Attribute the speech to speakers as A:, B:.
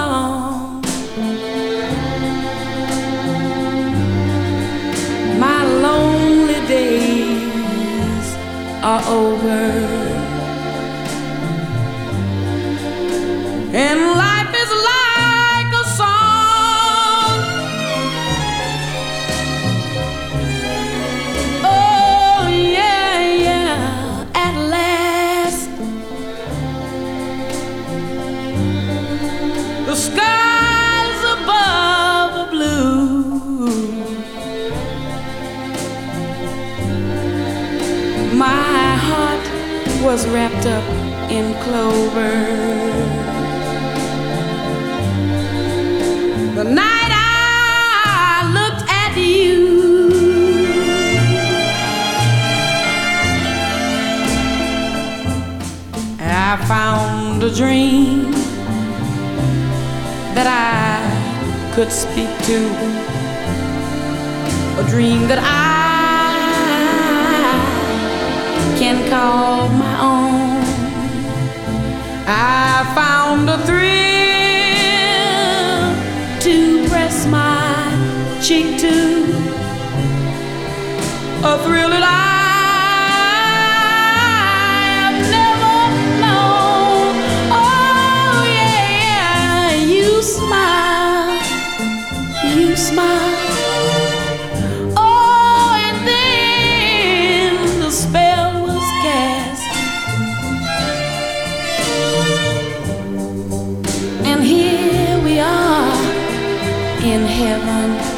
A: gone. My lonely days are over, and life is like a song. Oh yeah, yeah, at last the skies above are blue. My heart was wrapped up in clover the night I looked at you. I found a dream that I could speak to, a dream that I can call my own. I found a thrill to press my cheek to, a thrill that I've never known. Oh yeah, you smile, you smile. Oh, and then the spell was cast, and here we are in heaven.